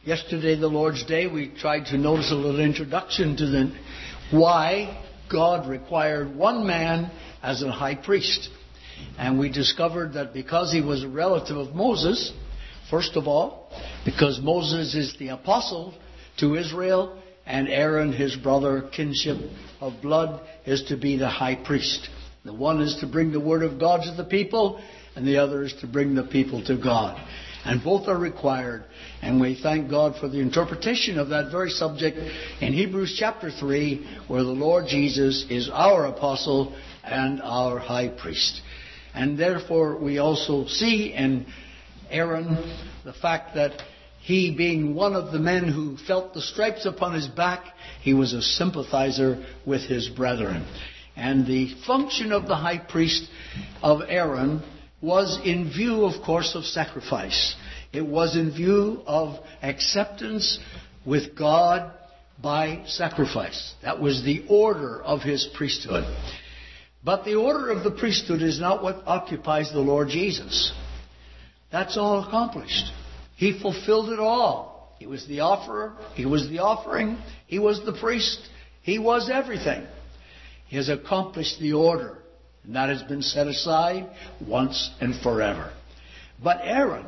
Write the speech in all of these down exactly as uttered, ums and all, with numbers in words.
Yesterday, the Lord's Day, we tried to notice a little introduction to the why God required one man as a high priest. And we discovered that because he was a relative of Moses, first of all, because Moses is the apostle to Israel, and Aaron, his brother, kinship of blood, is to be the high priest. The one is to bring the word of God to the people, and the other is to bring the people to God. And both are required. And we thank God for the interpretation of that very subject in Hebrews chapter three, where the Lord Jesus is our apostle and our high priest. And therefore we also see in Aaron the fact that he, being one of the men who felt the stripes upon his back, he was a sympathizer with his brethren. And the function of the high priest of Aaron was in view, of course, of sacrifice. It was in view of acceptance with God by sacrifice. That was the order of his priesthood. But the order of the priesthood is not what occupies the Lord Jesus. That's all accomplished. He fulfilled it all. He was the offerer. He was the offering. He was the priest. He was everything. He has accomplished the order. And that has been set aside once and forever. But Aaron,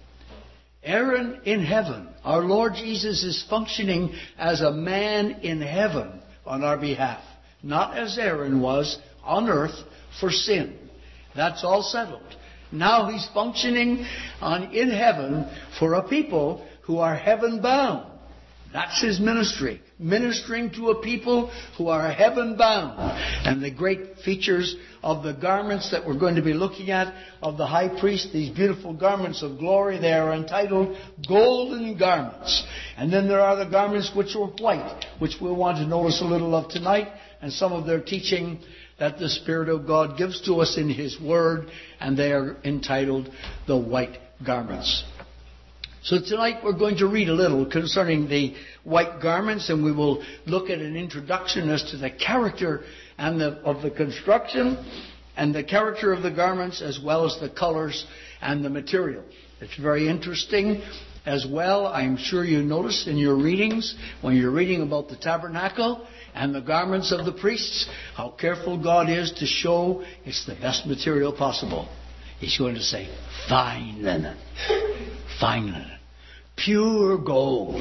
Aaron in heaven, our Lord Jesus is functioning as a man in heaven on our behalf. Not as Aaron was on earth for sin. That's all settled. Now he's functioning on in heaven for a people who are heaven bound. That's his ministry. Ministering to a people who are heaven bound. And the great features of the garments that we're going to be looking at of the high priest, these beautiful garments of glory, they are entitled golden garments. And then there are the garments which are white, which we'll want to notice a little of tonight, and some of their teaching that the Spirit of God gives to us in His Word, and they are entitled the white garments. So tonight we're going to read a little concerning the white garments, and we will look at an introduction as to the character and the, of the construction and the character of the garments, as well as the colors and the material. It's very interesting as well. I'm sure you notice in your readings, when you're reading about the tabernacle and the garments of the priests, how careful God is to show it's the best material possible. He's going to say, fine linen. Fine linen. Pure gold.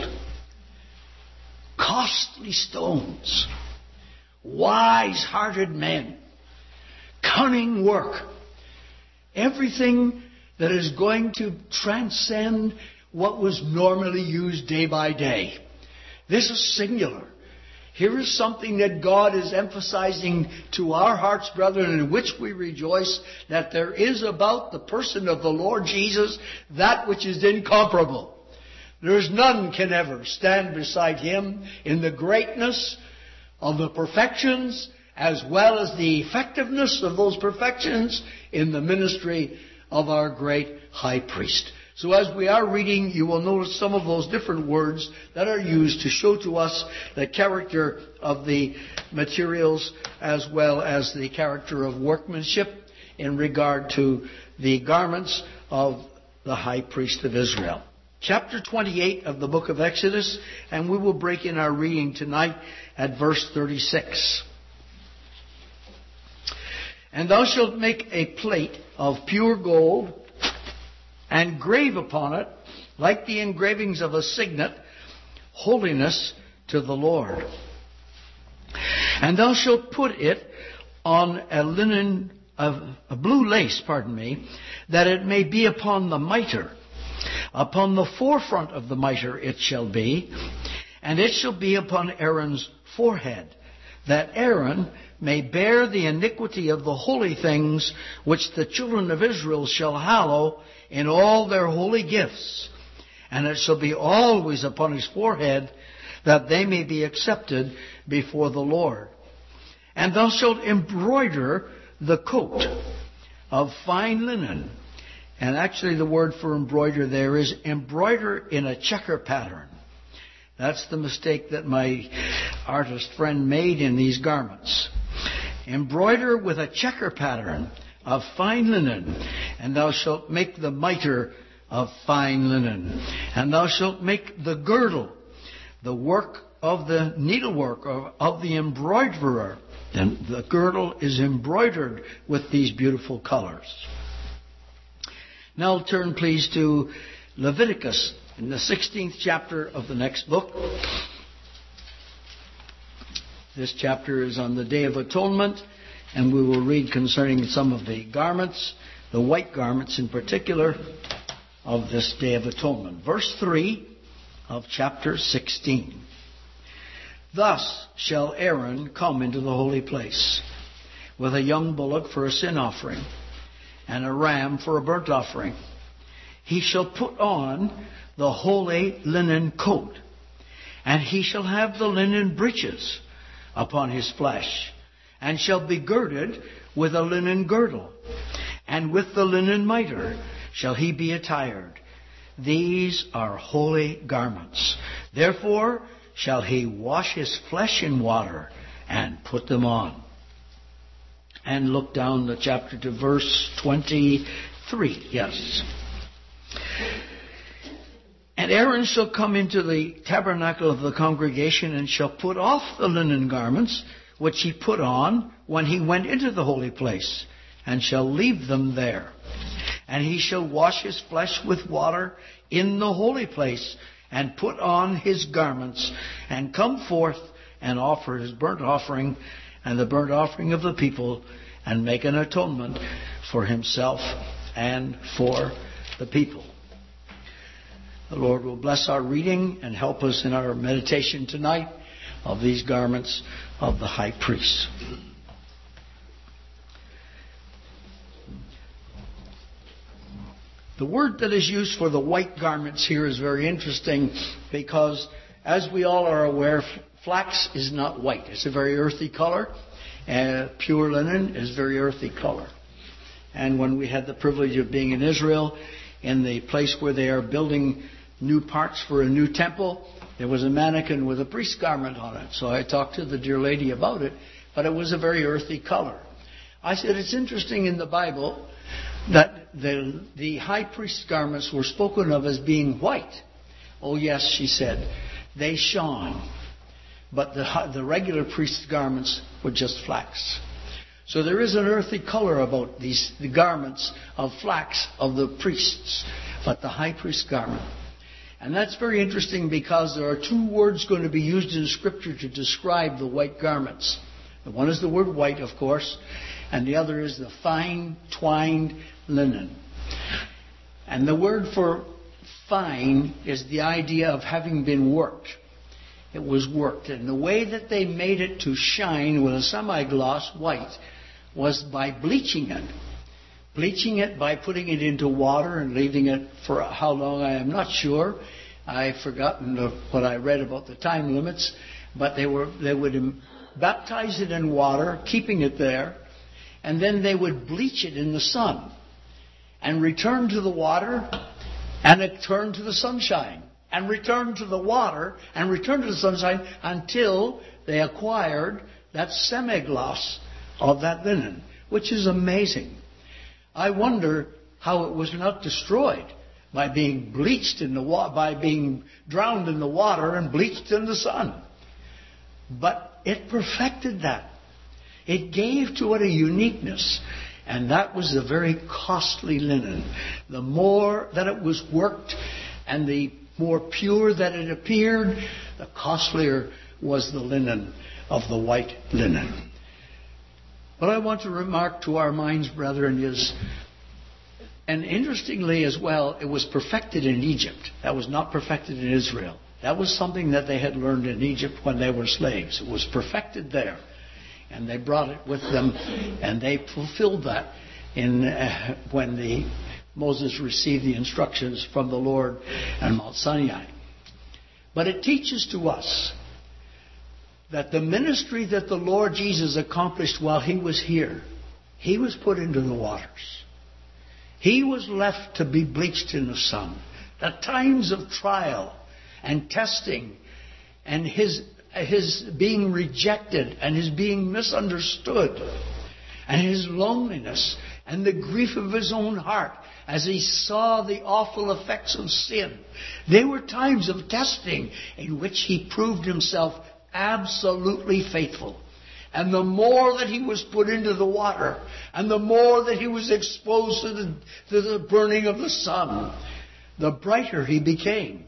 Costly stones. Wise-hearted men. Cunning work. Everything that is going to transcend what was normally used day by day. This is singular. Here is something that God is emphasizing to our hearts, brethren, in which we rejoice, that there is about the person of the Lord Jesus that which is incomparable. There is none can ever stand beside Him in the greatness of the perfections, as well as the effectiveness of those perfections in the ministry of our great high priest. So as we are reading, you will notice some of those different words that are used to show to us the character of the materials, as well as the character of workmanship in regard to the garments of the high priest of Israel. Chapter twenty-eight of the book of Exodus, and we will break in our reading tonight at verse thirty-six. And thou shalt make a plate of pure gold, and grave upon it, like the engravings of a signet, holiness to the Lord. And thou shalt put it on a linen, of a blue lace, pardon me, that it may be upon the mitre. Upon the forefront of the mitre it shall be, and it shall be upon Aaron's forehead, that Aaron may bear the iniquity of the holy things which the children of Israel shall hallow in all their holy gifts. And it shall be always upon his forehead, that they may be accepted before the Lord. And thou shalt embroider the coat of fine linen. And actually the word for embroider there is embroider in a checker pattern. That's the mistake that my artist friend made in these garments. Embroider with a checker pattern of fine linen, and thou shalt make the mitre of fine linen. And thou shalt make the girdle, the work of the needlework, of, of the embroiderer. And the girdle is embroidered with these beautiful colors. Now turn please to Leviticus in the sixteenth chapter of the next book. This chapter is on the Day of Atonement, and we will read concerning some of the garments, the white garments in particular, of this Day of Atonement. Verse three of chapter sixteen. Thus shall Aaron come into the holy place with a young bullock for a sin offering and a ram for a burnt offering. He shall put on the holy linen coat, and he shall have the linen breeches upon his flesh, and shall be girded with a linen girdle, and with the linen mitre shall he be attired. These are holy garments. Therefore shall he wash his flesh in water and put them on. And look down the chapter to verse twenty-three. Yes. And Aaron shall come into the tabernacle of the congregation and shall put off the linen garments which he put on when he went into the holy place, and shall leave them there. And he shall wash his flesh with water in the holy place, and put on his garments, and come forth and offer his burnt offering and the burnt offering of the people, and make an atonement for himself and for the people. The Lord will bless our reading and help us in our meditation tonight of these garments of the high priest. The word that is used for the white garments here is very interesting, because, as we all are aware, flax is not white. It's a very earthy color, and pure linen is very earthy color. And when we had the privilege of being in Israel, in the place where they are building new parts for a new temple, there was a mannequin with a priest's garment on it. So I talked to the dear lady about it, but it was a very earthy color. I said, it's interesting in the Bible that the, the high priest's garments were spoken of as being white. Oh yes, she said, they shone. But the, the regular priest's garments were just flax. So there is an earthy color about these the garments of flax of the priests, but the high priest's garment. And that's very interesting, because there are two words going to be used in Scripture to describe the white garments. The one is the word white, of course, and the other is the fine twined linen. And the word for fine is the idea of having been worked. It was worked. And the way that they made it to shine with a semi-gloss white was by bleaching it. Bleaching it by putting it into water and leaving it for how long, I am not sure. I've forgotten what I read about the time limits. But they were they would baptize it in water, keeping it there, and then they would bleach it in the sun and return to the water and return to the sunshine and return to the water and return to the sunshine until they acquired that semi-gloss of that linen, which is amazing. I wonder how it was not destroyed by being bleached in the wa- by being drowned in the water and bleached in the sun. But it perfected that. It gave to it a uniqueness, and that was the very costly linen. The more that it was worked and the more pure that it appeared, the costlier was the linen of the white linen. What I want to remark to our minds, brethren, is, and interestingly as well, it was perfected in Egypt. That was not perfected in Israel. That was something that they had learned in Egypt when they were slaves. It was perfected there. And they brought it with them, and they fulfilled that in uh, when the Moses received the instructions from the Lord on Mount Sinai. But it teaches to us that the ministry that the Lord Jesus accomplished while he was here, he was put into the waters. He was left to be bleached in the sun. The times of trial and testing and his his being rejected and his being misunderstood and his loneliness and the grief of his own heart as he saw the awful effects of sin. They were times of testing in which he proved himself absolutely faithful. And the more that he was put into the water, and the more that he was exposed to the, to the burning of the sun, the brighter he became.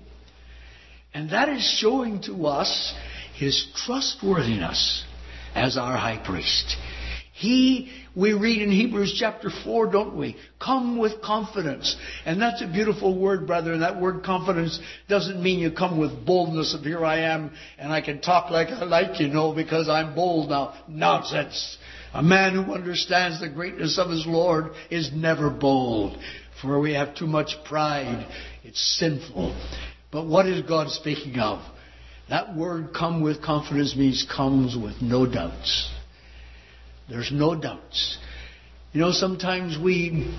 And that is showing to us his trustworthiness as our high priest. He, we read in Hebrews chapter four, don't we? Come with confidence. And that's a beautiful word, brother. And that word confidence doesn't mean you come with boldness of here I am and I can talk like I like, you know, because I'm bold now. Nonsense. A man who understands the greatness of his Lord is never bold. For we have too much pride. It's sinful. But what is God speaking of? That word come with confidence means comes with no doubts. There's no doubts. You know, sometimes we,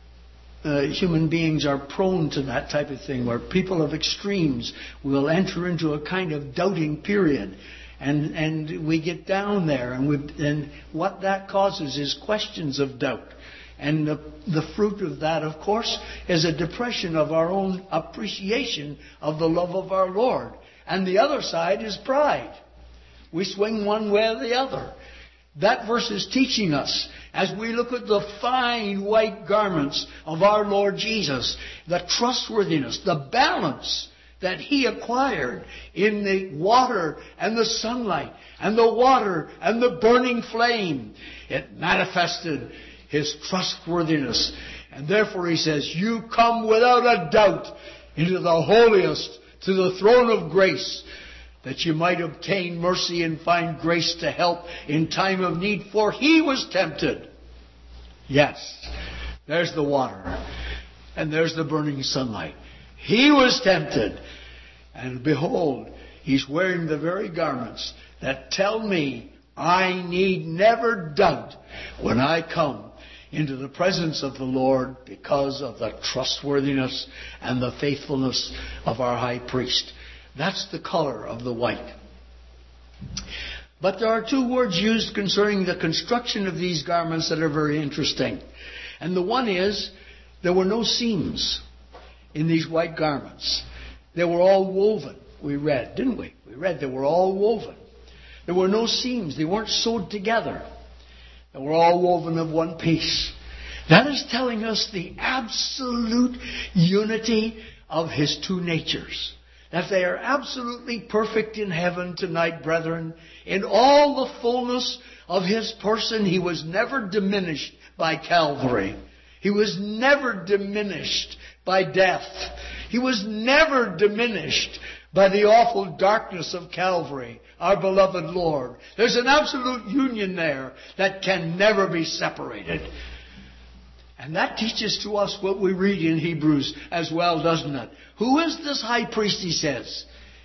uh, human beings, are prone to that type of thing, where people of extremes will enter into a kind of doubting period. And and we get down there, and, we, and what that causes is questions of doubt. And the, the fruit of that, of course, is a depression of our own appreciation of the love of our Lord. And the other side is pride. We swing one way or the other. That verse is teaching us, as we look at the fine white garments of our Lord Jesus, the trustworthiness, the balance that he acquired in the water and the sunlight and the water and the burning flame. It manifested his trustworthiness. And therefore he says, you come without a doubt into the holiest, to the throne of grace, that you might obtain mercy and find grace to help in time of need. For he was tempted. Yes, there's the water. And there's the burning sunlight. He was tempted. And behold, he's wearing the very garments that tell me I need never doubt when I come into the presence of the Lord, because of the trustworthiness and the faithfulness of our high priest. That's the color of the white. But there are two words used concerning the construction of these garments that are very interesting. And the one is, there were no seams in these white garments. They were all woven. We read, didn't we? We read they were all woven. There were no seams. They weren't sewed together. They were all woven of one piece. That is telling us the absolute unity of his two natures. That they are absolutely perfect in heaven tonight, brethren. In all the fullness of his person, he was never diminished by Calvary. He was never diminished by death. He was never diminished by the awful darkness of Calvary, our beloved Lord. There's an absolute union there that can never be separated. And that teaches to us what we read in Hebrews as well, doesn't it? Who is this high priest, he says?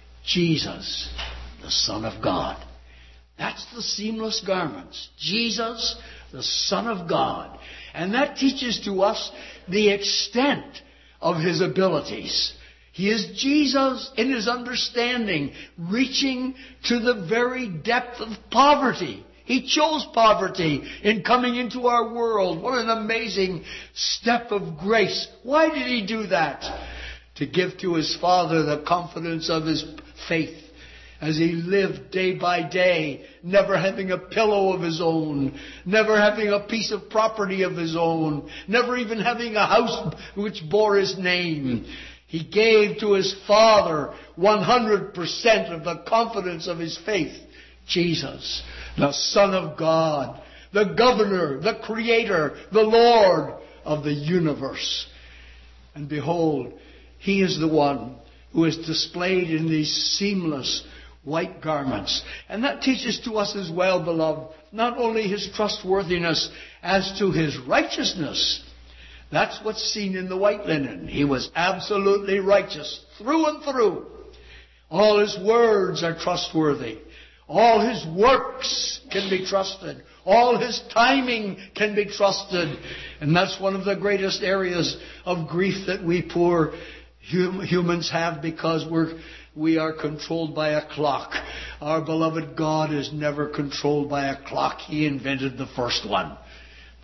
Jesus, the Son of God. That's the seamless garments. Jesus, the Son of God. And that teaches to us the extent of his abilities. He is Jesus in his understanding, reaching to the very depth of poverty. He chose poverty in coming into our world. What an amazing step of grace. Why did he do that? To give to his Father the confidence of his faith as he lived day by day, never having a pillow of his own, never having a piece of property of his own, never even having a house which bore his name. He gave to his Father one hundred percent of the confidence of his faith. Jesus, the Son of God, the Governor, the Creator, the Lord of the universe. And behold, he is the one who is displayed in these seamless white garments. And that teaches to us as well, beloved, not only his trustworthiness as to his righteousness. That's what's seen in the white linen. He was absolutely righteous through and through. All his words are trustworthy. All his works can be trusted. All his timing can be trusted. And that's one of the greatest areas of grief that we poor hum- humans have, because we're, we are controlled by a clock. Our beloved God is never controlled by a clock. He invented the first one.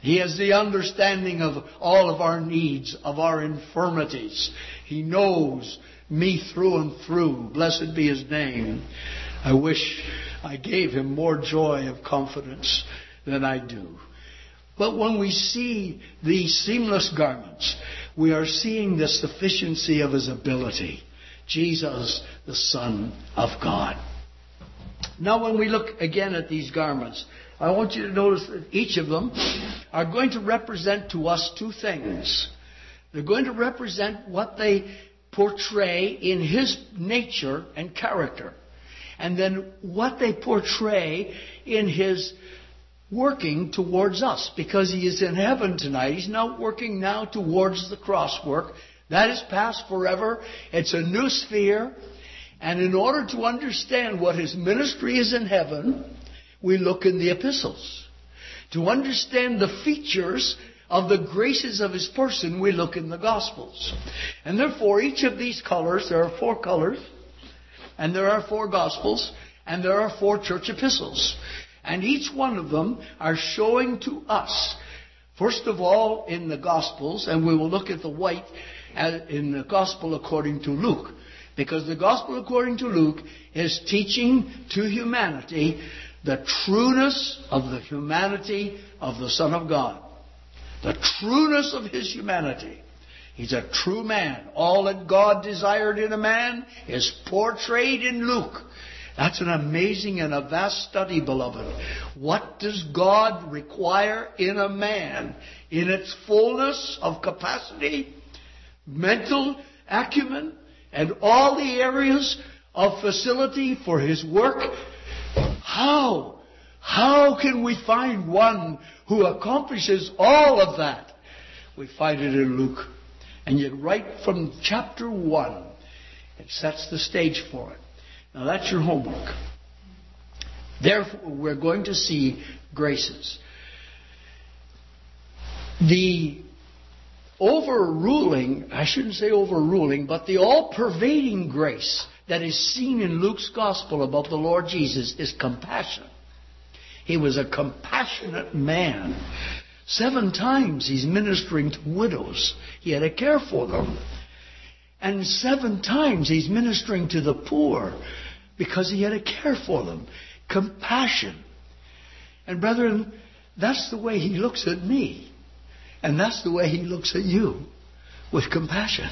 He has the understanding of all of our needs, of our infirmities. He knows me through and through. Blessed be His name. I wish I gave Him more joy of confidence than I do. But when we see these seamless garments, we are seeing the sufficiency of His ability. Jesus, the Son of God. Now when we look again at these garments, I want you to notice that each of them are going to represent to us two things. They're going to represent what they portray in His nature and character. And then what they portray in His working towards us. Because He is in heaven tonight. He's not working now towards the cross work. That is past forever. It's a new sphere. And in order to understand what His ministry is in heaven, we look in the epistles. To understand the features of the graces of His person, we look in the Gospels. And therefore, each of these colors, there are four colors, and there are four Gospels, and there are four church epistles. And each one of them are showing to us, first of all, in the Gospels, and we will look at the white in the Gospel according to Luke. Because the Gospel according to Luke is teaching to humanity the trueness of the humanity of the Son of God. The trueness of His humanity. He's a true man. All that God desired in a man is portrayed in Luke. That's an amazing and a vast study, beloved. What does God require in a man? In its fullness of capacity, mental acumen, and all the areas of facility for His work. How? How can we find one who accomplishes all of that? We find it in Luke. And yet right from chapter one, it sets the stage for it. Now that's your homework. Therefore, we're going to see graces. The overruling, I shouldn't say overruling, but the all-pervading grace that is seen in Luke's Gospel about the Lord Jesus is compassion. He was a compassionate man. Seven times He's ministering to widows. He had to care for them. And seven times He's ministering to the poor because He had to care for them. Compassion. And brethren, that's the way He looks at me. And that's the way He looks at you, with compassion.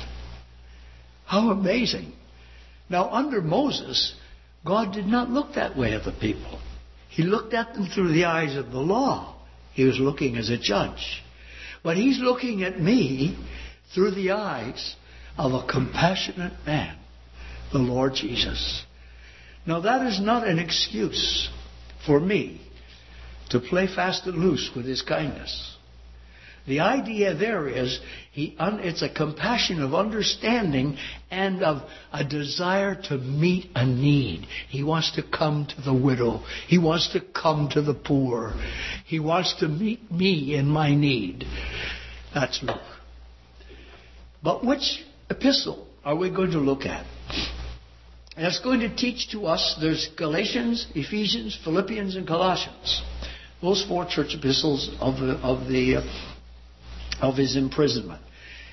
How amazing. Now, under Moses, God did not look that way at the people. He looked at them through the eyes of the law. He was looking as a judge. But He's looking at me through the eyes of a compassionate man, the Lord Jesus. Now, that is not an excuse for me to play fast and loose with His kindness. The idea there is he un, it's a compassion of understanding and of a desire to meet a need. He wants to come to the widow. He wants to come to the poor. He wants to meet me in my need. That's Luke. But which epistle are we going to look at? And it's going to teach to us, there's Galatians, Ephesians, Philippians, and Colossians. Those four church epistles of the, of the uh, of His imprisonment.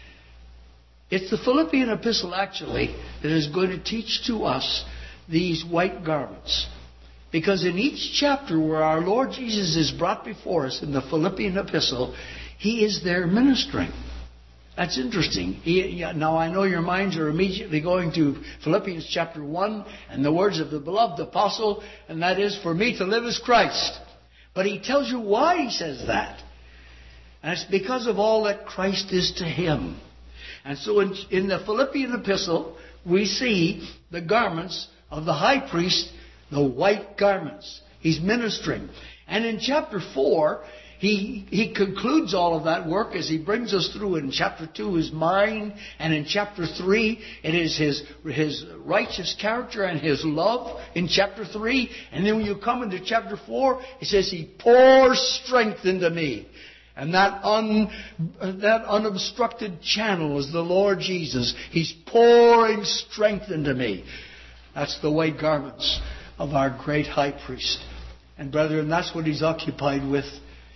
It's the Philippian epistle, actually, that is going to teach to us these white garments. Because in each chapter where our Lord Jesus is brought before us in the Philippian epistle, He is there ministering. That's interesting. He, now I know your minds are immediately going to Philippians chapter one and the words of the beloved apostle, and that is, for me to live is Christ. But He tells you why He says that. And it's because of all that Christ is to Him. And so in, in the Philippian epistle, we see the garments of the high priest, the white garments. He's ministering. And in chapter four, he, he concludes all of that work as he brings us through. In chapter two is mine. And in chapter three, it is his, his righteous character and His love in chapter three. And then when you come into chapter four, it says He pours strength into me. And that, un, that unobstructed channel is the Lord Jesus. He's pouring strength into me. That's the white garments of our great high priest. And brethren, that's what He's occupied with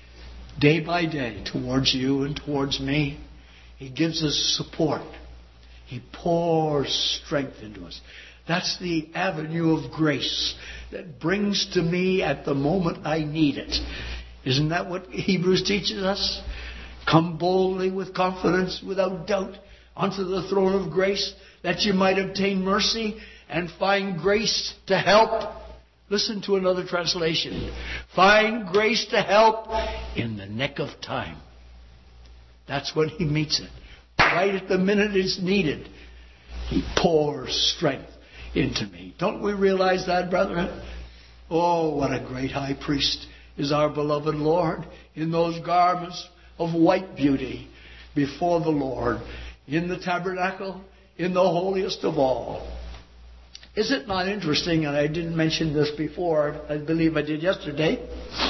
day by day towards you and towards me. He gives us support. He pours strength into us. That's the avenue of grace that brings to me at the moment I need it. Isn't that what Hebrews teaches us? Come boldly with confidence, without doubt, unto the throne of grace, that you might obtain mercy and find grace to help. Listen to another translation. Find grace to help in the nick of time. That's when He meets it. Right at the minute it's needed. He pours strength into me. Don't we realize that, brethren? Oh, what a great high priest is our beloved Lord, in those garments of white beauty before the Lord, in the tabernacle, in the holiest of all. Is it not interesting, and I didn't mention this before, I believe I did yesterday,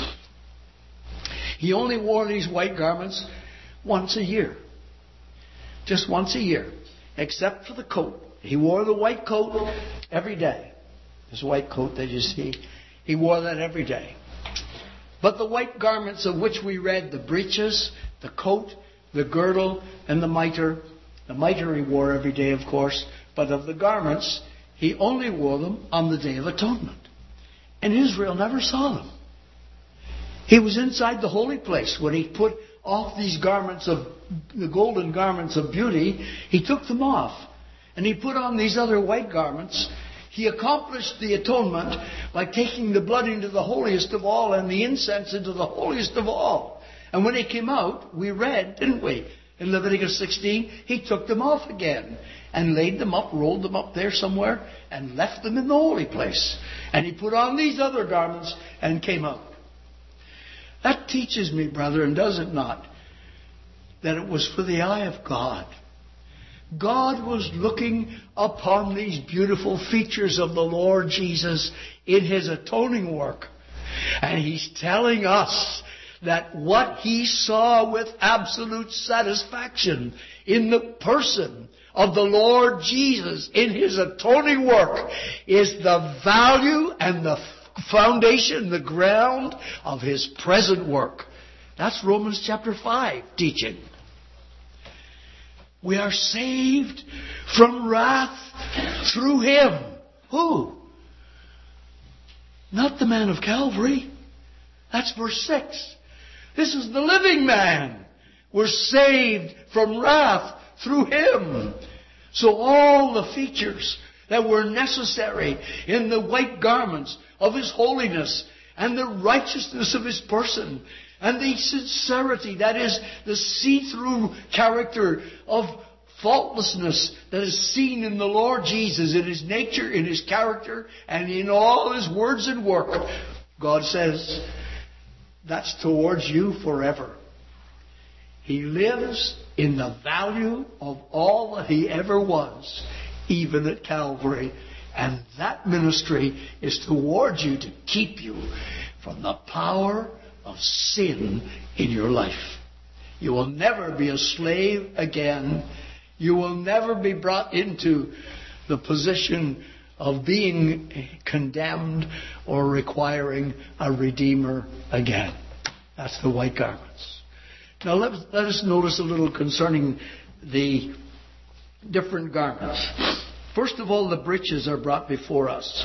He only wore these white garments once a year. Just once a year, except for the coat. He wore the white coat every day. This white coat that you see, He wore that every day. But the white garments of which we read, the breeches, the coat, the girdle, and the mitre, the mitre He wore every day, of course, but of the garments, He only wore them on the Day of Atonement. And Israel never saw them. He was inside the holy place when He put off these garments of, the golden garments of beauty. He took them off. And He put on these other white garments. He accomplished the atonement by taking the blood into the holiest of all and the incense into the holiest of all. And when He came out, we read, didn't we, in Leviticus sixteen, He took them off again and laid them up, rolled them up there somewhere, and left them in the holy place. And He put on these other garments and came out. That teaches me, brethren, does it not, that it was for the eye of God. God was looking upon these beautiful features of the Lord Jesus in His atoning work. And He's telling us that what He saw with absolute satisfaction in the person of the Lord Jesus in His atoning work is the value and the foundation, the ground of His present work. That's Romans chapter five teaching. We are saved from wrath through Him. Who? Not the man of Calvary. That's verse six. This is the living man. We're saved from wrath through Him. So all the features that were necessary in the white garments of His holiness and the righteousness of His person and the sincerity, that is, the see-through character of faultlessness that is seen in the Lord Jesus, in His nature, in His character, and in all His words and work. God says, that's towards you forever. He lives in the value of all that He ever was, even at Calvary. And that ministry is towards you to keep you from the power of sin in your life. You will never be a slave again. You will never be brought into the position of being condemned or requiring a redeemer again. That's the white garments. Now let, let us notice a little concerning the different garments. First of all, the breeches are brought before us.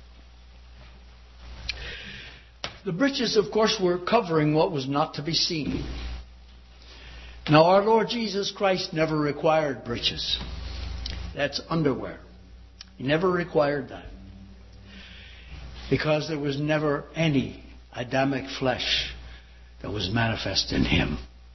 The breeches, of course, were covering what was not to be seen. Now, our Lord Jesus Christ never required breeches. That's underwear. He never required that. Because there was never any Adamic flesh that was manifest in Him.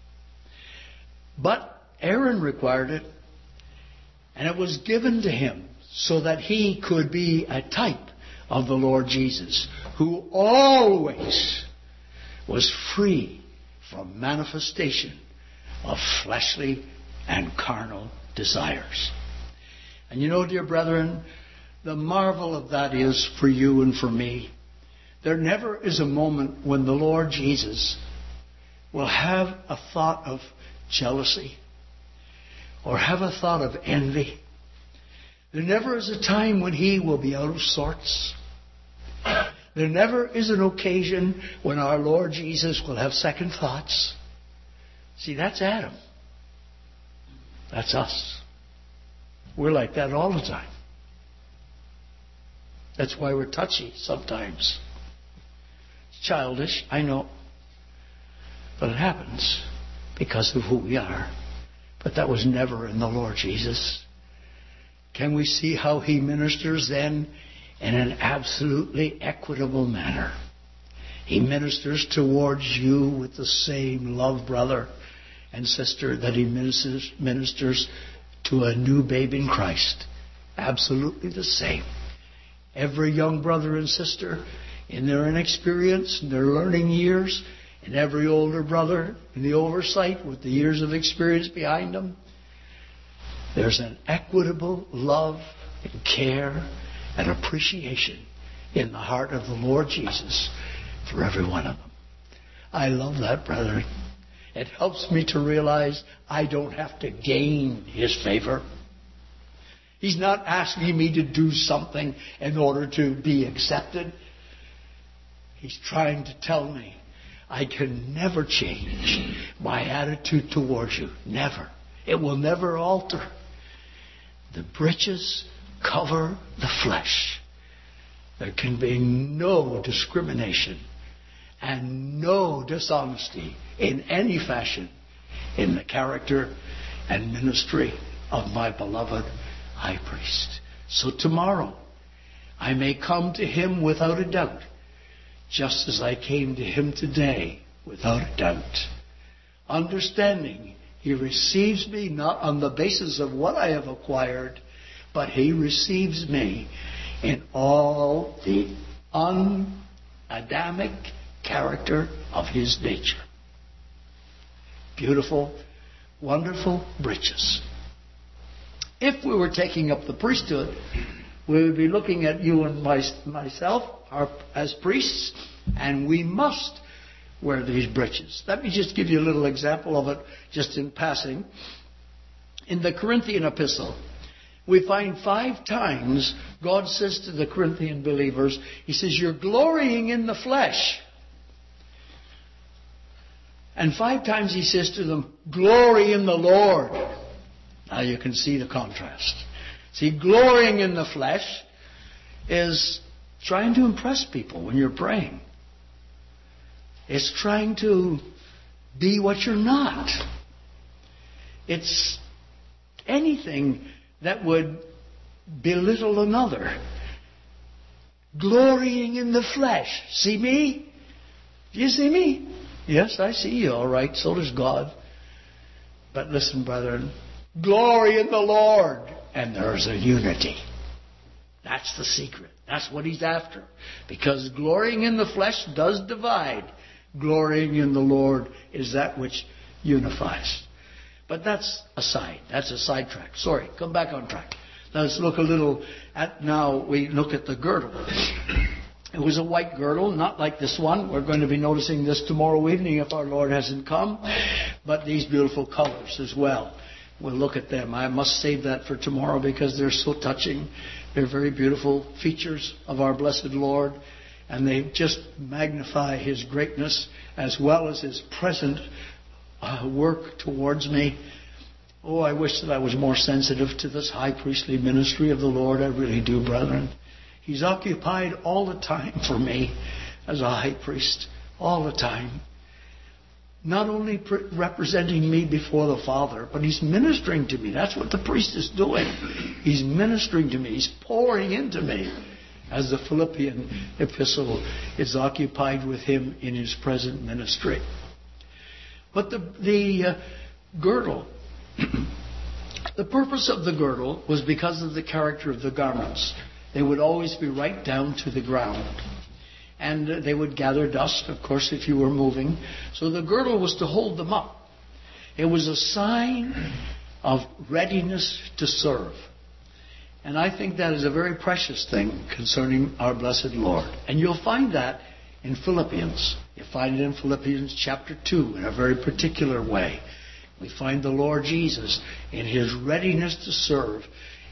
But Aaron required it. And it was given to him so that he could be a type of the Lord Jesus, who always was free from manifestation of fleshly and carnal desires. And you know, dear brethren, the marvel of that is for you and for me, there never is a moment when the Lord Jesus will have a thought of jealousy or have a thought of envy. There never is a time when He will be out of sorts. There never is an occasion when our Lord Jesus will have second thoughts. See, that's Adam. That's us. We're like that all the time. That's why we're touchy sometimes. It's childish, I know. But it happens because of who we are. But that was never in the Lord Jesus. Can we see how He ministers then in an absolutely equitable manner? He ministers towards you with the same love, brother and sister, that He ministers, ministers to a new babe in Christ. Absolutely the same. Every young brother and sister in their inexperience, in their learning years, and every older brother in the oversight with the years of experience behind them, there's an equitable love and care and appreciation in the heart of the Lord Jesus for every one of them. I love that, brethren. It helps me to realize I don't have to gain His favor. He's not asking me to do something in order to be accepted. He's trying to tell me I can never change my attitude towards you. Never. It will never alter. The breeches cover the flesh. There can be no discrimination and no dishonesty in any fashion in the character and ministry of my beloved high priest. So tomorrow I may come to Him without a doubt, just as I came to Him today without a doubt, understanding He receives me not on the basis of what I have acquired, but He receives me in all the un-Adamic character of His nature. Beautiful, wonderful breeches. If we were taking up the priesthood, we would be looking at you and my, myself our, as priests, and we must wear these breeches. Let me just give you a little example of it, just in passing. In the Corinthian epistle, we find five times God says to the Corinthian believers, He says, you're glorying in the flesh. And five times He says to them, glory in the Lord. Now you can see the contrast. See, glorying in the flesh is trying to impress people when you're praying. It's trying to be what you're not. It's anything that would belittle another. Glorying in the flesh. See me? Do you see me? Yes, I see you, all right. So does God. But listen, brethren, glory in the Lord. And there's a unity. That's the secret. That's what He's after. Because glorying in the flesh does divide. Glorying in the Lord is that which unifies. But that's aside. That's a sidetrack. Sorry, come back on track. Now let's look a little at, now we look at the girdle. It was a white girdle, not like this one. We're going to be noticing this tomorrow evening if our Lord hasn't come. But these beautiful colors as well. We'll look at them. I must save that for tomorrow because they're so touching. They're very beautiful features of our blessed Lord. And they just magnify His greatness as well as His present uh, work towards me. Oh, I wish that I was more sensitive to this high priestly ministry of the Lord. I really do, brethren. He's occupied all the time for me as a high priest. All the time. Not only pre- representing me before the Father, but He's ministering to me. That's what the priest is doing. He's ministering to me. He's pouring into me. As the Philippian epistle is occupied with Him in His present ministry. But the, the uh, girdle, the purpose of the girdle was because of the character of the garments. They would always be right down to the ground. And uh, they would gather dust, of course, if you were moving. So the girdle was to hold them up. It was a sign of readiness to serve. And I think that is a very precious thing concerning our blessed Lord. And you'll find that in Philippians. You find it in Philippians chapter two in a very particular way. We find the Lord Jesus in His readiness to serve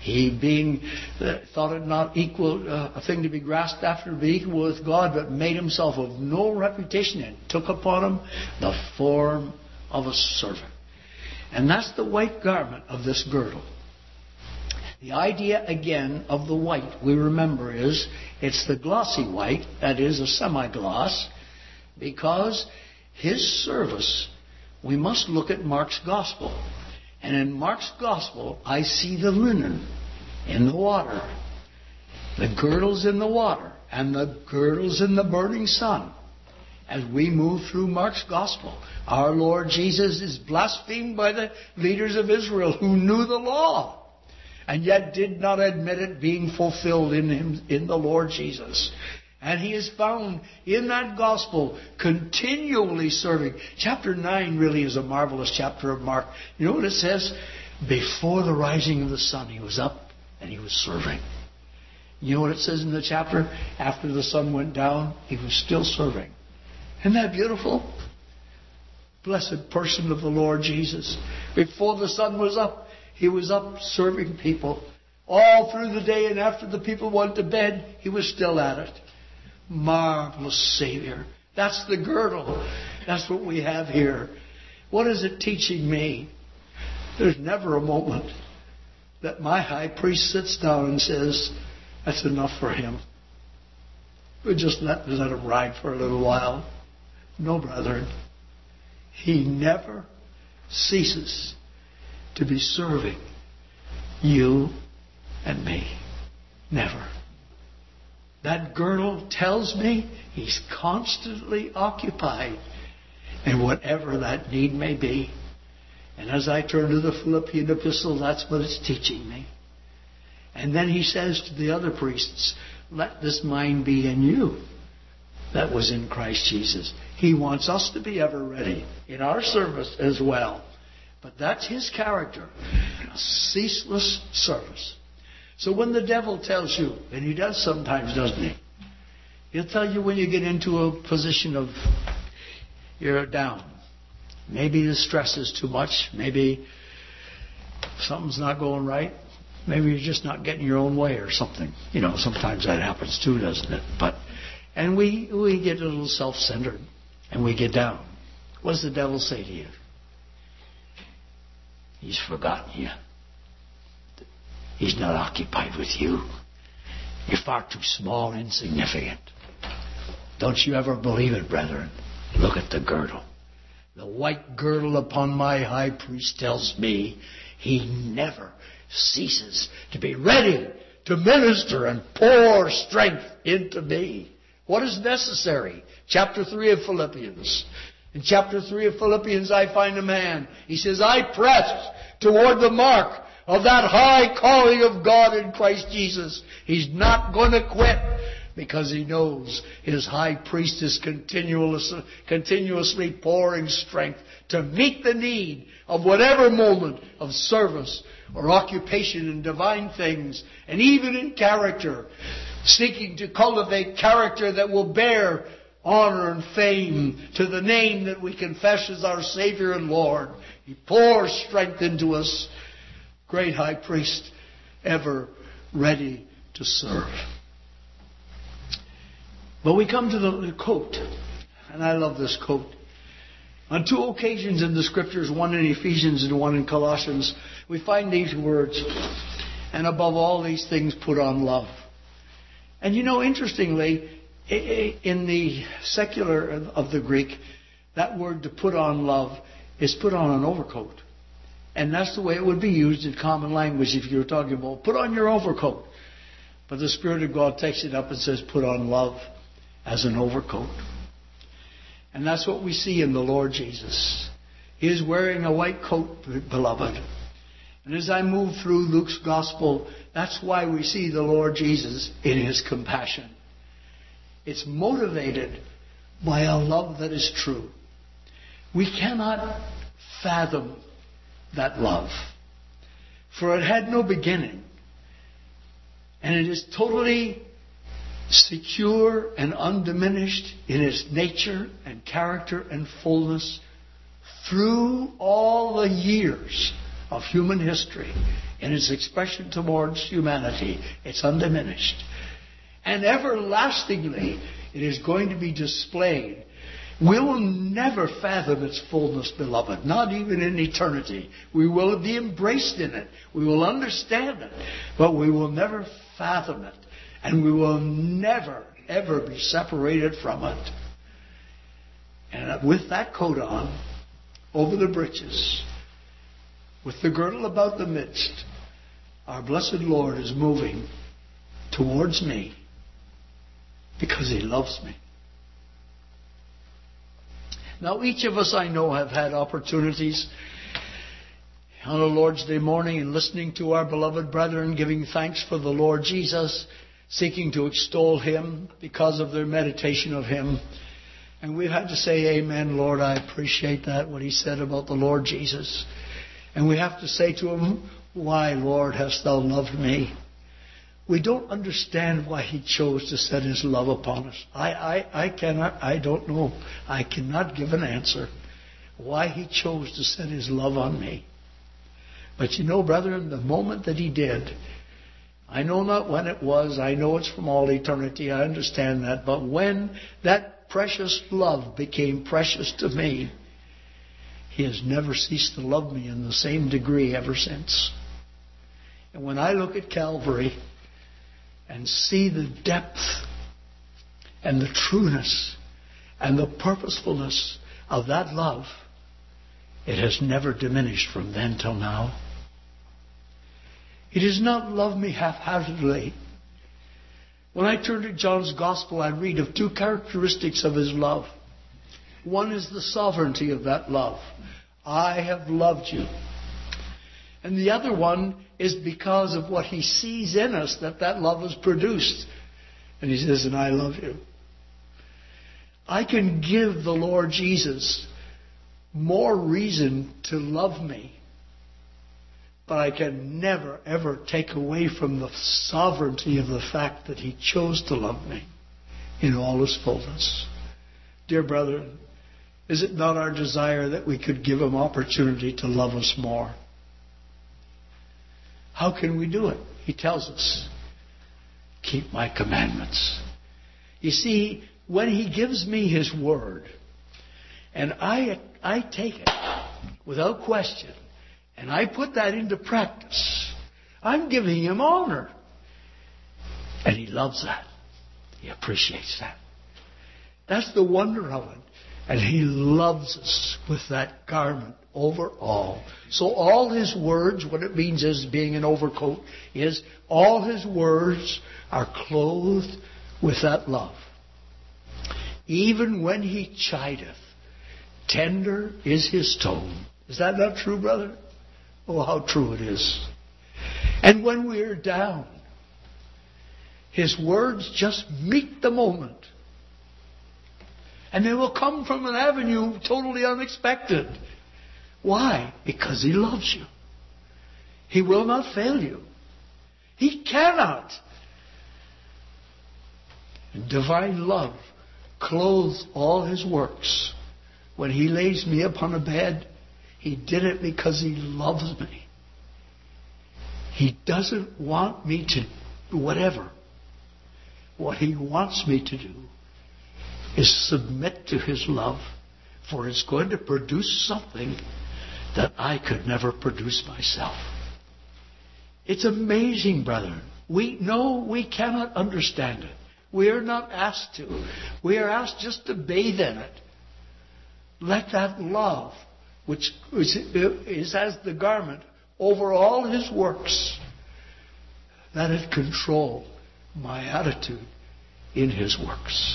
He being uh, thought it not equal uh, a thing to be grasped after to be equal with God, but made himself of no reputation and took upon him the form of a servant. And that's the white garment of this girdle. The idea again of the white, we remember, is it's the glossy white, that is a semi-gloss, because his service, we must look at Mark's gospel. And in Mark's gospel, I see the linen in the water, the girdles in the water, and the girdles in the burning sun. As we move through Mark's gospel, our Lord Jesus is blasphemed by the leaders of Israel who knew the law and yet did not admit it being fulfilled in him, in the Lord Jesus. And he is found in that gospel continually serving. Chapter nine really is a marvelous chapter of Mark. You know what it says? Before the rising of the sun, he was up and he was serving. You know what it says in the chapter? After the sun went down, he was still serving. Isn't that beautiful? Blessed person of the Lord Jesus. Before the sun was up, he was up serving people. All through the day, and after the people went to bed, he was still at it. Marvelous Savior. That's the girdle. That's what we have here. What is it teaching me? There's never a moment that my high priest sits down and says, that's enough for him. We'll just let, let him ride for a little while. No, brethren. He never ceases to be serving you and me. Never. That girdle tells me he's constantly occupied in whatever that need may be. And as I turn to the Philippian epistle, that's what it's teaching me. And then he says to the other priests, let this mind be in you that was in Christ Jesus. He wants us to be ever ready in our service as well. But that's his character, a ceaseless service. So when the devil tells you, and he does sometimes, doesn't he? He'll tell you when you get into a position of you're down. Maybe the stress is too much. Maybe something's not going right. Maybe you're just not getting your own way or something. You know, sometimes that happens too, doesn't it? But and we we get a little self-centered and we get down. What does the devil say to you? He's forgotten you. He's not occupied with you. You're far too small and insignificant. Don't you ever believe it, brethren. Look at the girdle. The white girdle upon my high priest tells me he never ceases to be ready to minister and pour strength into me. What is necessary? Chapter three of Philippians. In chapter three of Philippians, I find a man. He says, I press toward the mark of that high calling of God in Christ Jesus. He's not going to quit because he knows his high priest is continuously, continuously pouring strength to meet the need of whatever moment of service or occupation in divine things and even in character, seeking to cultivate character that will bear honor and fame to the name that we confess as our Savior and Lord. He pours strength into us. Great high priest, ever ready to serve. But we come to the coat. And I love this coat. On two occasions in the Scriptures, one in Ephesians and one in Colossians, we find these words, and above all these things put on love. And you know, interestingly, in the secular of the Greek, that word to put on love is put on an overcoat. And that's the way it would be used in common language if you were talking about put on your overcoat. But the Spirit of God takes it up and says put on love as an overcoat. And that's what we see in the Lord Jesus. He is wearing a white coat, beloved. And as I move through Luke's Gospel, that's why we see the Lord Jesus in his compassion. It's motivated by a love that is true. We cannot fathom that love, for it had no beginning, and it is totally secure and undiminished in its nature and character and fullness through all the years of human history. in its expression towards humanity. It's undiminished. And everlastingly, it is going to be displayed. We will never fathom its fullness, beloved, not even in eternity. We will be embraced in it. We will understand it, but we will never fathom it. And we will never, ever be separated from it. And with that coat on, over the breeches, with the girdle about the midst, our blessed Lord is moving towards me because He loves me. Now, each of us, I know, have had opportunities on a Lord's Day morning and listening to our beloved brethren giving thanks for the Lord Jesus, seeking to extol Him because of their meditation of Him. And we've had to say, Amen, Lord, I appreciate that, what He said about the Lord Jesus. And we have to say to Him, why, Lord, hast Thou loved me? We don't understand why He chose to set His love upon us. I, I, I cannot, I don't know. I cannot give an answer why He chose to set His love on me. But you know, brethren, the moment that He did, I know not when it was, I know it's from all eternity, I understand that, but when that precious love became precious to me, He has never ceased to love me in the same degree ever since. And when I look at Calvary and see the depth and the trueness and the purposefulness of that love, it has never diminished from then till now. He does not love me haphazardly. When I turn to John's Gospel, I read of two characteristics of His love. One is the sovereignty of that love. I have loved you. And the other one is because of what He sees in us that that love has produced. And He says, and I love you. I can give the Lord Jesus more reason to love me, but I can never, ever take away from the sovereignty of the fact that He chose to love me in all His fullness. Dear brethren, is it not our desire that we could give Him opportunity to love us more? How can we do it? He tells us, keep my commandments. You see, when He gives me His word, and I, I take it without question, and I put that into practice, I'm giving Him honor. And He loves that. He appreciates that. That's the wonder of it. And He loves us with that garment over all. So all His words, what it means is being an overcoat, is all His words are clothed with that love. Even when He chideth, tender is His tone. Is that not true, brother? Oh, how true it is. And when we are down, His words just meet the moment. And they will come from an avenue totally unexpected. Why? Because He loves you. He will not fail you. He cannot. Divine love clothes all His works. When He lays me upon a bed, He did it because He loves me. He doesn't want me to do whatever. What He wants me to do is submit to His love, for it's going to produce something that I could never produce myself. It's amazing, brethren. We know we cannot understand it. We are not asked to. We are asked just to bathe in it. Let that love, which is as the garment over all His works, let it control my attitude in His works.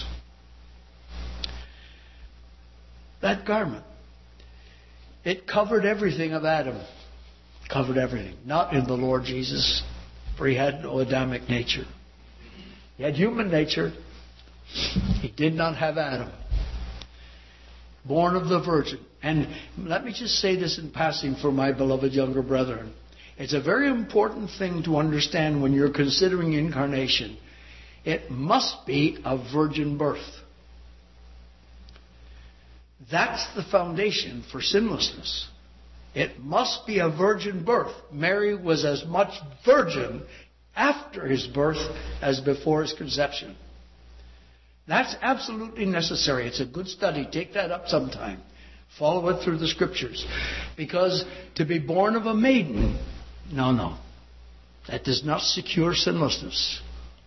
That garment, it covered everything of Adam. Covered everything. Not in the Lord Jesus, for He had no Adamic nature. He had human nature. He did not have Adam. Born of the Virgin. And let me just say this in passing for my beloved younger brethren. It's a very important thing to understand when you're considering incarnation. It must be a virgin birth. That's the foundation for sinlessness. It must be a virgin birth. Mary was as much virgin after his birth as before his conception. That's absolutely necessary. It's a good study. Take that up sometime. Follow it through the scriptures. Because to be born of a maiden, no, no. That does not secure sinlessness.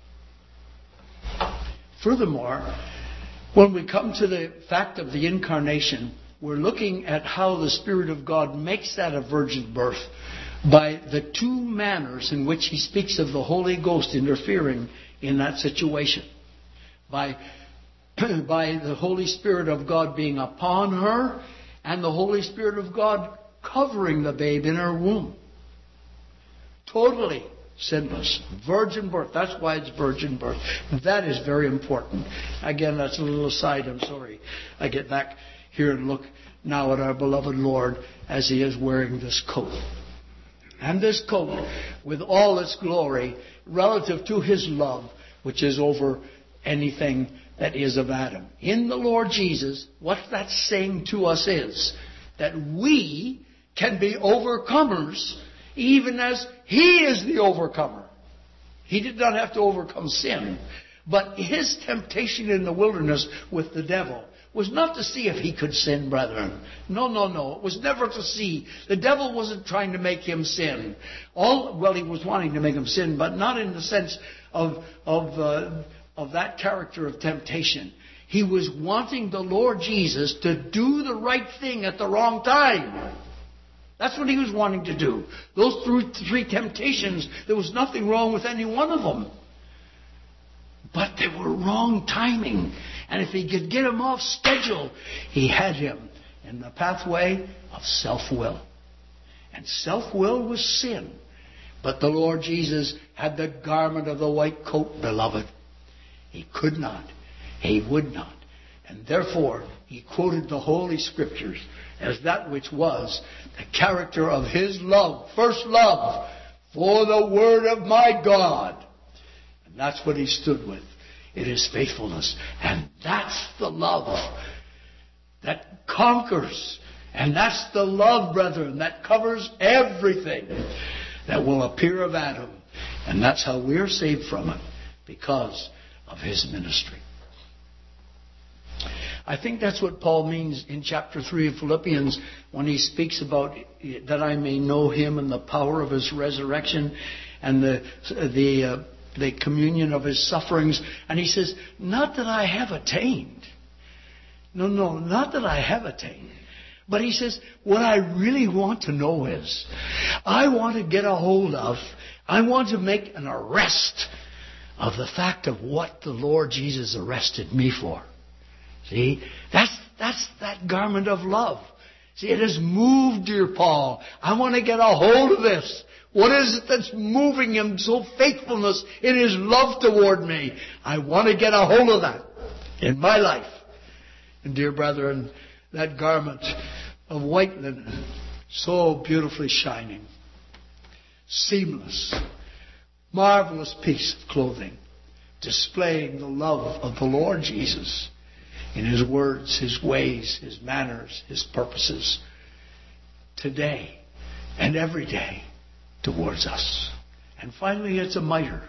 Furthermore, when we come to the fact of the incarnation, we're looking at how the Spirit of God makes that a virgin birth by the two manners in which he speaks of the Holy Ghost interfering in that situation. By, by the Holy Spirit of God being upon her and the Holy Spirit of God covering the babe in her womb. Totally sinless. Virgin birth. That's why it's virgin birth. That is very important. Again, that's a little aside. I'm sorry. I get back here and look now at our beloved Lord as he is wearing this coat. And this coat, with all its glory, relative to his love, which is over anything that is of Adam. In the Lord Jesus, what that's saying to us is that we can be overcomers even as he is the overcomer. He did not have to overcome sin. But his temptation in the wilderness with the devil was not to see if he could sin, brethren. No, no, no. It was never to see. The devil wasn't trying to make him sin. All well, he was wanting to make him sin, but not in the sense of of uh, of that character of temptation. He was wanting the Lord Jesus to do the right thing at the wrong time. That's what he was wanting to do. Those three temptations, there was nothing wrong with any one of them. But they were wrong timing. And if he could get him off schedule, he had him in the pathway of self-will. And self-will was sin. But the Lord Jesus had the garment of the white coat, beloved. He could not. He would not. And therefore, he quoted the Holy Scriptures as that which was the character of his love, first love, for the word of my God. And that's what he stood with. It is faithfulness. And that's the love that conquers. And that's the love, brethren, that covers everything that will appear of Adam. And that's how we're saved from it, because of his ministry. I think that's what Paul means in chapter three of Philippians when he speaks about that I may know him and the power of his resurrection and the the uh, the communion of his sufferings. And he says, not that I have attained. No, no, not that I have attained. But he says, what I really want to know is, I want to get a hold of, I want to make an arrest of the fact of what the Lord Jesus arrested me for. See, that's that's that garment of love. See, it has moved, dear Paul. I want to get a hold of this. What is it that's moving him so faithfulness in his love toward me? I want to get a hold of that in my life. And dear brethren, that garment of white linen, so beautifully shining, seamless, marvelous piece of clothing, displaying the love of the Lord Jesus in his words, his ways, his manners, his purposes, today and every day towards us. And finally, it's a mitre.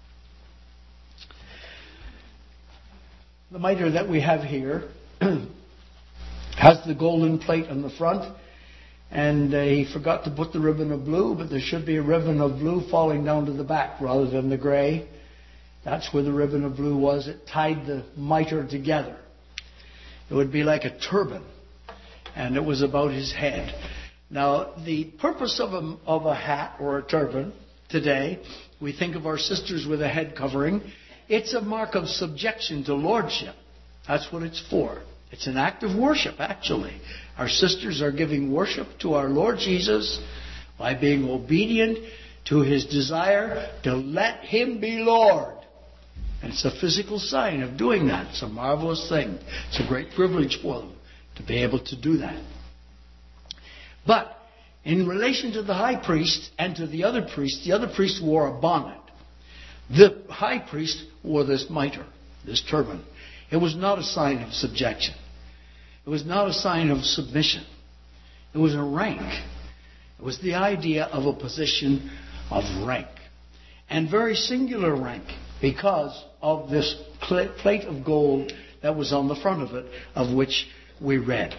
The mitre that we have here has the golden plate on the front, and uh, he forgot to put the ribbon of blue, but there should be a ribbon of blue falling down to the back rather than the gray. That's where the ribbon of blue was. It tied the mitre together. It would be like a turban, and it was about his head. Now, the purpose of a, of a hat or a turban today, we think of our sisters with a head covering. It's a mark of subjection to lordship. That's what it's for. It's an act of worship, actually. Our sisters are giving worship to our Lord Jesus by being obedient to his desire to let him be Lord. And it's a physical sign of doing that. It's a marvelous thing. It's a great privilege for them to be able to do that. But in relation to the high priest and to the other priests, the other priest wore a bonnet. The high priest wore this mitre, this turban. It was not a sign of subjection. It was not a sign of submission. It was a rank. It was the idea of a position of rank. And very singular rank, because of this plate of gold that was on the front of it, of which we read.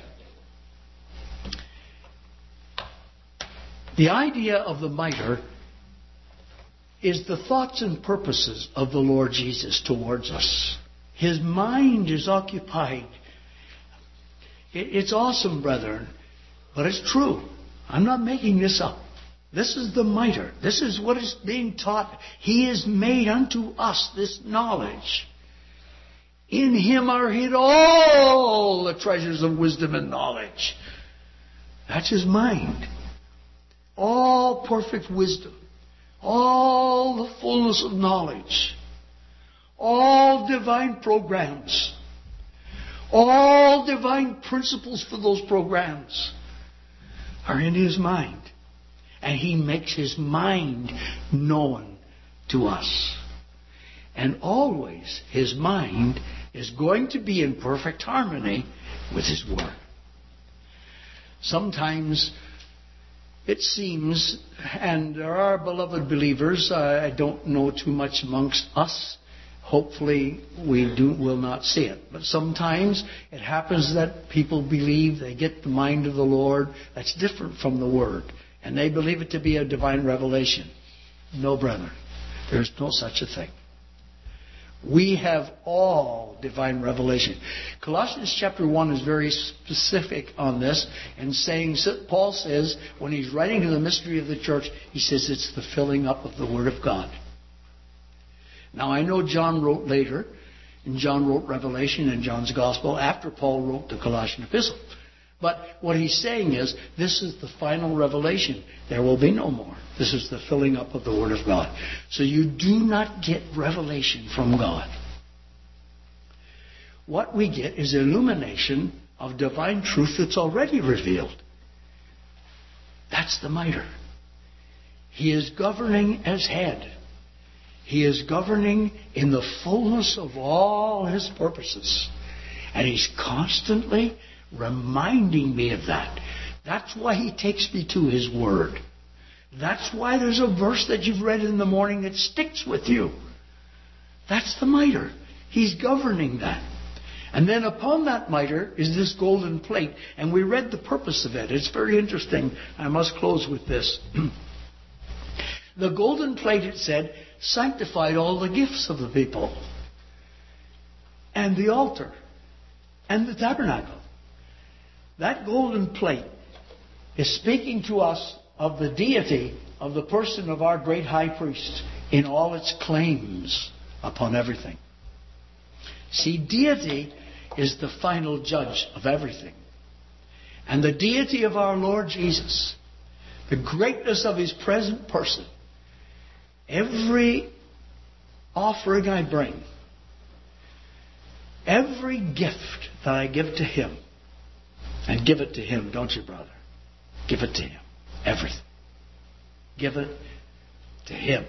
The idea of the mitre is the thoughts and purposes of the Lord Jesus towards us. His mind is occupied. It's awesome, brethren, but it's true. I'm not making this up. This is the mitre. This is what is being taught. He is made unto us this knowledge. In Him are hid all the treasures of wisdom and knowledge. That's His mind. All perfect wisdom. All the fullness of knowledge. All divine programs. All divine principles for those programs are in His mind. And He makes His mind known to us. And always His mind is going to be in perfect harmony with His Word. Sometimes it seems, and there are beloved believers, I don't know too much amongst us. Hopefully we do will not see it. But sometimes it happens that people believe they get the mind of the Lord that's different from the Word. And they believe it to be a divine revelation. No, brethren. There's no such a thing. We have all divine revelation. Colossians chapter one is very specific on this, and saying, Paul says, when he's writing to the mystery of the church, he says it's the filling up of the Word of God. Now I know John wrote later, and John wrote Revelation and John's Gospel after Paul wrote the Colossian epistle. But what he's saying is, this is the final revelation. There will be no more. This is the filling up of the Word of God. So you do not get revelation from God. What we get is illumination of divine truth that's already revealed. That's the mitre. He is governing as head. He is governing in the fullness of all His purposes. And He's constantly reminding me of that. That's why He takes me to His Word. That's why there's a verse that you've read in the morning that sticks with you. That's the mitre. He's governing that. And then upon that mitre is this golden plate. And we read the purpose of it. It's very interesting. I must close with this. The golden plate, it said, sanctified all the gifts of the people. And the altar. And the tabernacle. That golden plate is speaking to us of the deity of the person of our great high priest in all its claims upon everything. See, deity is the final judge of everything. And the deity of our Lord Jesus, the greatness of His present person, every offering I bring, every gift that I give to Him, and give it to Him, don't you, brother? Give it to Him. Everything. Give it to Him.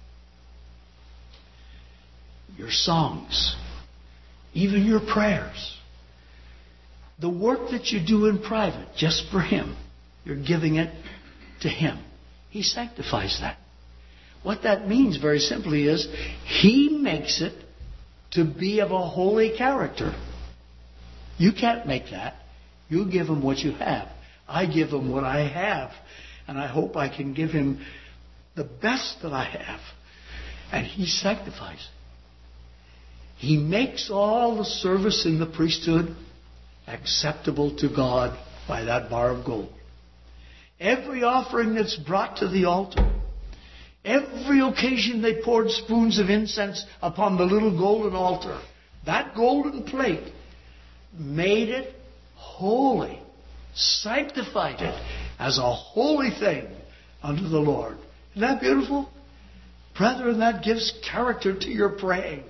Your songs. Even your prayers. The work that you do in private, just for Him. You're giving it to Him. He sanctifies that. What that means, very simply, is He makes it to be of a holy character. You can't make that. You give Him what you have. I give Him what I have. And I hope I can give Him the best that I have. And He sanctifies. He makes all the service in the priesthood acceptable to God by that bar of gold. Every offering that's brought to the altar, every occasion they poured spoons of incense upon the little golden altar, that golden plate made it holy, sanctified it as a holy thing unto the Lord. Isn't that beautiful? Brethren, that gives character to your praying.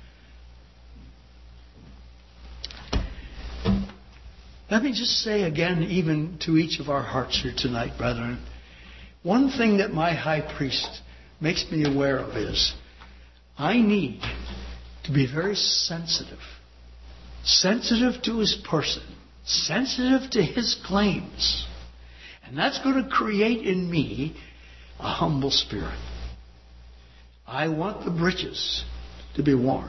Let me just say again, even to each of our hearts here tonight, brethren, one thing that my high priest makes me aware of is I need to be very sensitive. Sensitive to his person. Sensitive to his claims. And that's going to create in me a humble spirit. I want the breeches to be worn.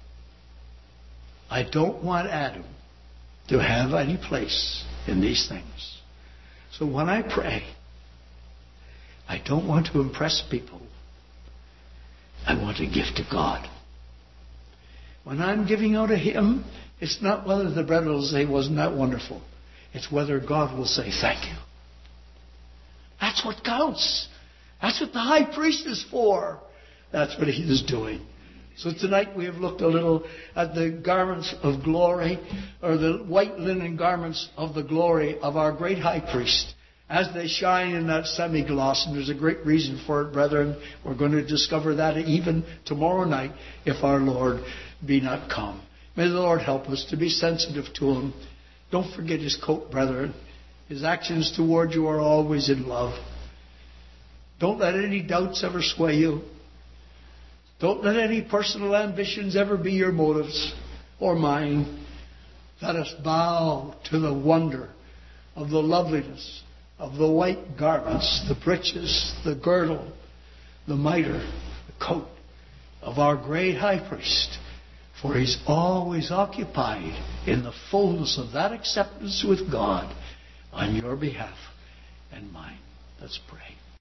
I don't want Adam to have any place in these things. So when I pray, I don't want to impress people. I want to give to God. When I'm giving out a hymn, it's not whether the brethren will say, wasn't that wonderful? It's whether God will say, thank you. That's what counts. That's what the high priest is for. That's what he is doing. So tonight we have looked a little at the garments of glory, or the white linen garments of the glory of our great high priest, as they shine in that semi-gloss. And there's a great reason for it, brethren. We're going to discover that even tomorrow night, if our Lord be not come. May the Lord help us to be sensitive to him. Don't forget his coat, brethren. His actions toward you are always in love. Don't let any doubts ever sway you. Don't let any personal ambitions ever be your motives or mine. Let us bow to the wonder of the loveliness of the white garments, the breeches, the girdle, the mitre, the coat of our great high priest. For he's always occupied in the fullness of that acceptance with God on your behalf and mine. Let's pray.